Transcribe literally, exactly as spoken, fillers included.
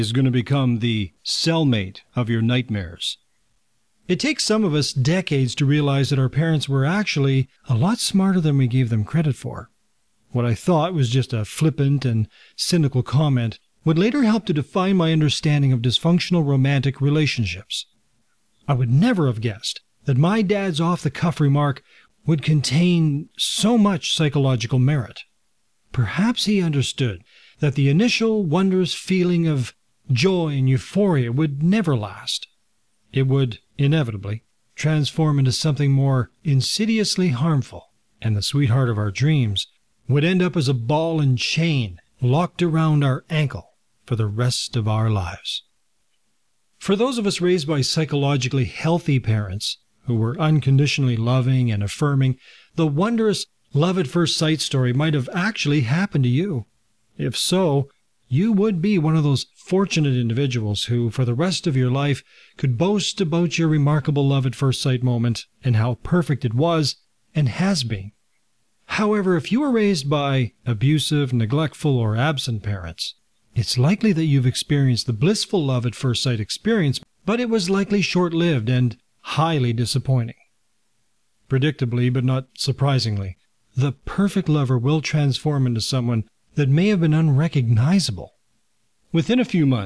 is going to become the cellmate of your nightmares. It takes some of us decades to realize that our parents were actually a lot smarter than we gave them credit for. What I thought was just a flippant and cynical comment would later help to define my understanding of dysfunctional romantic relationships. I would never have guessed that my dad's off-the-cuff remark would contain so much psychological merit. Perhaps he understood that the initial wondrous feeling of joy and euphoria would never last. It would, inevitably, transform into something more insidiously harmful, and the sweetheart of our dreams would end up as a ball and chain locked around our ankle for the rest of our lives. For those of us raised by psychologically healthy parents who were unconditionally loving and affirming, the wondrous love at first sight story might have actually happened to you. If so, you would be one of those fortunate individuals who, for the rest of your life, could boast about your remarkable love at first sight moment and how perfect it was and has been. However, if you were raised by abusive, neglectful, or absent parents, it's likely that you've experienced the blissful love at first sight experience, but it was likely short-lived and highly disappointing. Predictably, but not surprisingly, the perfect lover will transform into someone that may have been unrecognizable. Within a few months,